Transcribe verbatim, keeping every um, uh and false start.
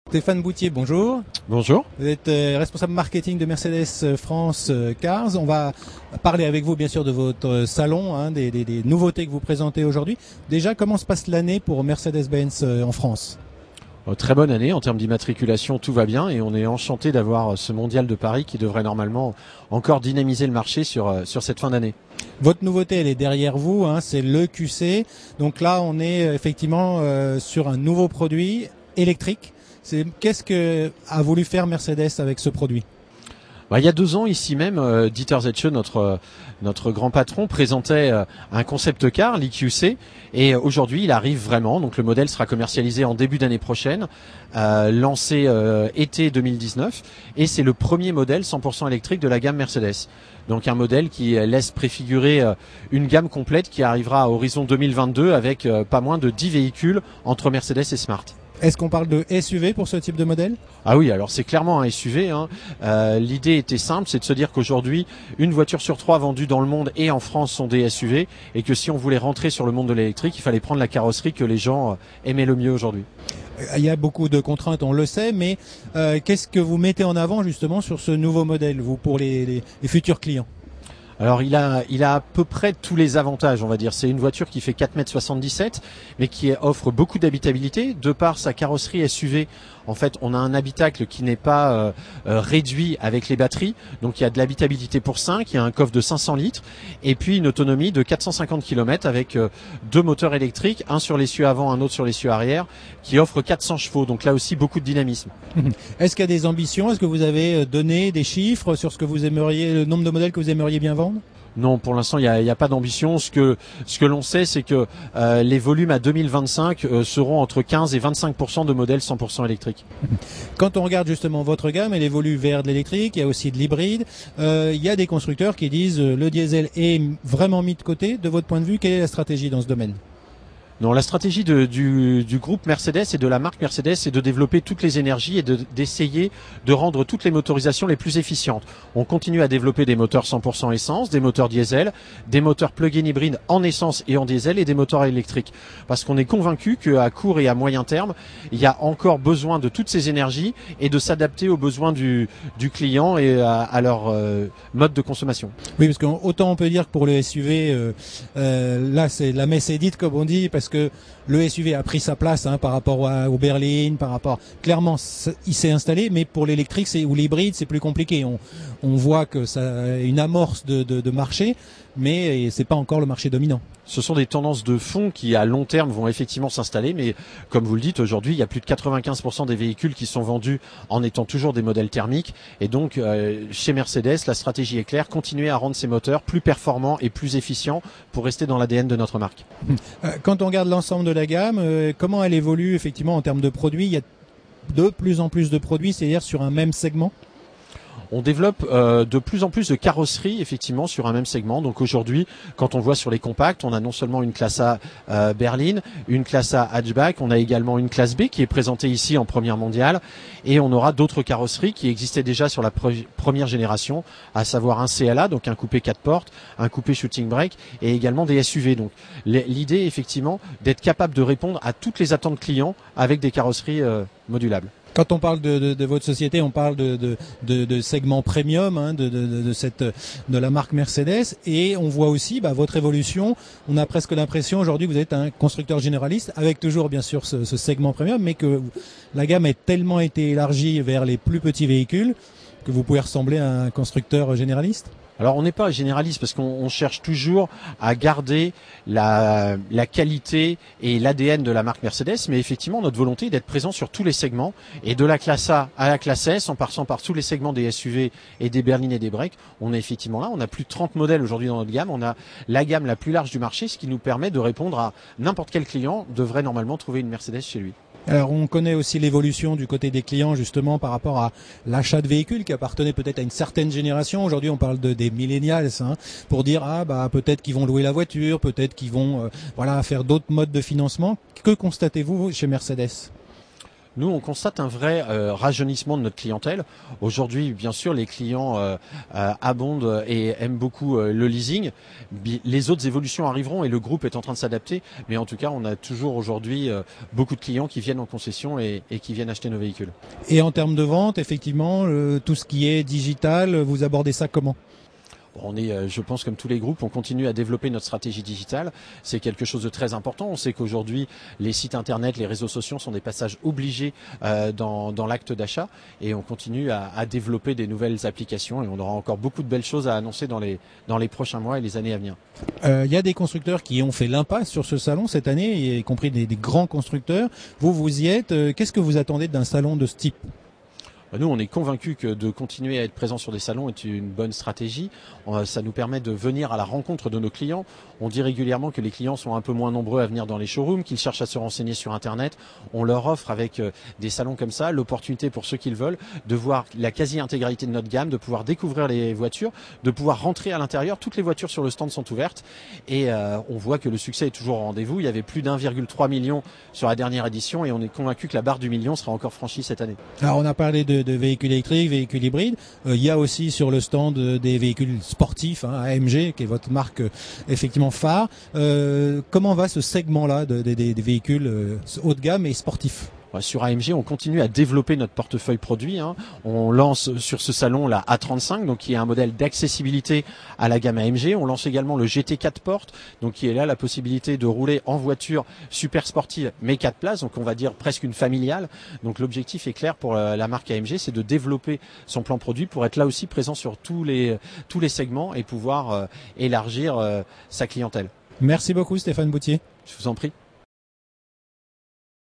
Stéphane Boutier, bonjour. Bonjour. Vous êtes euh, responsable marketing de Mercedes France euh, Cars. On va parler avec vous bien sûr de votre salon, hein, des, des, des nouveautés que vous présentez aujourd'hui. Déjà, comment se passe l'année pour Mercedes-Benz euh, en France ? Euh, très bonne année en termes d'immatriculation, tout va bien et on est enchanté d'avoir ce mondial de Paris qui devrait normalement encore dynamiser le marché sur, euh, sur cette fin d'année. Votre nouveauté, elle est derrière vous, hein, c'est l'E Q C. Donc là, on est effectivement euh, sur un nouveau produit électrique. C'est, qu'est-ce que a voulu faire Mercedes avec ce produit ? Bah, il y a deux ans, ici même, euh, Dieter Zetsche, notre euh, notre grand patron, présentait euh, un concept car, l'E Q C, et euh, aujourd'hui, il arrive vraiment. Donc, le modèle sera commercialisé en début d'année prochaine, euh, lancé euh, été deux mille dix-neuf, et c'est le premier modèle cent pour cent électrique de la gamme Mercedes. Donc, un modèle qui laisse préfigurer euh, une gamme complète qui arrivera à horizon deux mille vingt-deux avec euh, pas moins de dix véhicules entre Mercedes et Smart. Est-ce qu'on parle de S U V pour ce type de modèle ? Ah oui, alors c'est clairement un S U V. Hein. Euh, l'idée était simple, c'est de se dire qu'aujourd'hui, une voiture sur trois vendue dans le monde et en France sont des S U V, et que si on voulait rentrer sur le monde de l'électrique, il fallait prendre la carrosserie que les gens aimaient le mieux aujourd'hui. Il y a beaucoup de contraintes, on le sait, mais euh, qu'est-ce que vous mettez en avant justement sur ce nouveau modèle, vous, pour les, les, les futurs clients ? Alors il a, il a à peu près tous les avantages, on va dire. C'est une voiture qui fait quatre mètres soixante-dix-sept, mais qui offre beaucoup d'habitabilité. De par sa carrosserie S U V, en fait, on a un habitacle qui n'est pas euh, euh, réduit avec les batteries. Donc il y a de l'habitabilité pour cinq, il y a un coffre de cinq cents litres, et puis une autonomie de quatre cent cinquante kilomètres avec euh, deux moteurs électriques, un sur l'essieu avant, un autre sur l'essieu arrière, qui offre quatre cents chevaux. Donc là aussi, beaucoup de dynamisme. Est-ce qu'il y a des ambitions ? Est-ce que vous avez donné des chiffres sur ce que vous aimeriez, le nombre de modèles que vous aimeriez bien vendre ? Non, pour l'instant, il n'y a, y a pas d'ambition. Ce que, ce que l'on sait, c'est que euh, les volumes à deux mille vingt-cinq euh, seront entre quinze et vingt-cinq pour cent de modèles cent pour cent électriques. Quand on regarde justement votre gamme, elle évolue vers de l'électrique, il y a aussi de l'hybride. Euh, il y a des constructeurs qui disent euh, le diesel est vraiment mis de côté. De votre point de vue, quelle est la stratégie dans ce domaine ? Non, la stratégie de, du, du groupe Mercedes et de la marque Mercedes, c'est de développer toutes les énergies et de, d'essayer de rendre toutes les motorisations les plus efficientes. On continue à développer des moteurs cent pour cent essence, des moteurs diesel, des moteurs plug-in hybrides en essence et en diesel et des moteurs électriques. Parce qu'on est convaincu qu'à court et à moyen terme, il y a encore besoin de toutes ces énergies et de s'adapter aux besoins du, du client et à, à leur euh, mode de consommation. Oui, parce qu'autant on peut dire que pour le S U V, euh, euh, là c'est la messe est dite comme on dit, parce que le S U V a pris sa place hein, par rapport à, au berline, par rapport clairement il s'est installé, mais pour l'électrique c'est, ou l'hybride c'est plus compliqué. On, on voit que ça a une amorce de, de, de marché, mais c'est pas encore le marché dominant. Ce sont des tendances de fond qui à long terme vont effectivement s'installer, mais comme vous le dites, aujourd'hui il y a plus de quatre-vingt-quinze pour cent des véhicules qui sont vendus en étant toujours des modèles thermiques, et donc euh, chez Mercedes la stratégie est claire, continuer à rendre ces moteurs plus performants et plus efficients pour rester dans l'A D N de notre marque. Quand on regarde l'ensemble de la gamme, euh, comment elle évolue effectivement en termes de produits ? Il y a de plus en plus de produits, c'est-à-dire sur un même segment ? On développe euh, de plus en plus de carrosseries effectivement sur un même segment. Donc aujourd'hui, quand on voit sur les compacts, on a non seulement une classe A euh, berline, une classe A hatchback, on a également une classe B qui est présentée ici en première mondiale, et on aura d'autres carrosseries qui existaient déjà sur la pre- première génération, à savoir un C L A, donc un coupé quatre portes, un coupé shooting brake, et également des S U V. Donc l'idée effectivement d'être capable de répondre à toutes les attentes clients avec des carrosseries euh, modulables. Quand on parle de, de, de votre société, on parle de, de, de, de segment premium, hein, de, de, de, cette, de la marque Mercedes, et on voit aussi bah, votre évolution. On a presque l'impression aujourd'hui que vous êtes un constructeur généraliste, avec toujours bien sûr ce, ce segment premium, mais que la gamme a tellement été élargie vers les plus petits véhicules que vous pouvez ressembler à un constructeur généraliste. Alors on n'est pas généraliste parce qu'on on cherche toujours à garder la, la qualité et l'A D N de la marque Mercedes, mais effectivement notre volonté est d'être présent sur tous les segments, et de la classe A à la classe S, en passant par tous les segments des S U V et des berlines et des breaks. On est effectivement là, on a plus de trente modèles aujourd'hui dans notre gamme, on a la gamme la plus large du marché, ce qui nous permet de répondre à n'importe quel client devrait normalement trouver une Mercedes chez lui. Alors on connaît aussi l'évolution du côté des clients justement par rapport à l'achat de véhicules qui appartenaient peut-être à une certaine génération. Aujourd'hui on parle de des millennials hein, pour dire ah bah peut-être qu'ils vont louer la voiture, peut-être qu'ils vont euh, voilà faire d'autres modes de financement. Que constatez-vous chez Mercedes ? Nous, on constate un vrai euh, rajeunissement de notre clientèle. Aujourd'hui, bien sûr, les clients euh, euh, abondent et aiment beaucoup euh, le leasing. Les autres évolutions arriveront et le groupe est en train de s'adapter. Mais en tout cas, on a toujours aujourd'hui euh, beaucoup de clients qui viennent en concession et, et qui viennent acheter nos véhicules. Et en termes de vente, effectivement, euh, tout ce qui est digital, vous abordez ça comment ? On est, je pense, comme tous les groupes, on continue à développer notre stratégie digitale. C'est quelque chose de très important. On sait qu'aujourd'hui, les sites internet, les réseaux sociaux sont des passages obligés euh, dans, dans l'acte d'achat, et on continue à, à développer des nouvelles applications, et on aura encore beaucoup de belles choses à annoncer dans les, dans les prochains mois et les années à venir. Il euh, y a des constructeurs qui ont fait l'impasse sur ce salon cette année, y compris des, des grands constructeurs. Vous, vous y êtes. Qu'est-ce que vous attendez d'un salon de ce type ? Nous, on est convaincus que de continuer à être présent sur des salons est une bonne stratégie. Ça nous permet de venir à la rencontre de nos clients. On dit régulièrement que les clients sont un peu moins nombreux à venir dans les showrooms, qu'ils cherchent à se renseigner sur Internet. On leur offre, avec des salons comme ça, l'opportunité pour ceux qui le veulent de voir la quasi-intégralité de notre gamme, de pouvoir découvrir les voitures, de pouvoir rentrer à l'intérieur. Toutes les voitures sur le stand sont ouvertes et euh, on voit que le succès est toujours au rendez-vous. Il y avait plus d'un virgule trois million sur la dernière édition et on est convaincu que la barre du million sera encore franchie cette année. Alors, on a parlé de de véhicules électriques, véhicules hybrides. Euh, il y a aussi sur le stand euh, des véhicules sportifs, hein, A M G, qui est votre marque euh, effectivement phare. Euh, comment va ce segment-là de, de, de, des véhicules euh, haut de gamme et sportifs ? Sur A M G, on continue à développer notre portefeuille produit. Hein. On lance sur ce salon la A trente-cinq, donc qui est un modèle d'accessibilité à la gamme A M G. On lance également le G T quatre portes, donc qui est là la possibilité de rouler en voiture super sportive, mais quatre places, donc on va dire presque une familiale. Donc l'objectif est clair pour la marque A M G, c'est de développer son plan produit pour être là aussi présent sur tous les tous les segments et pouvoir euh, élargir euh, sa clientèle. Merci beaucoup Stéphane Boutier. Je vous en prie.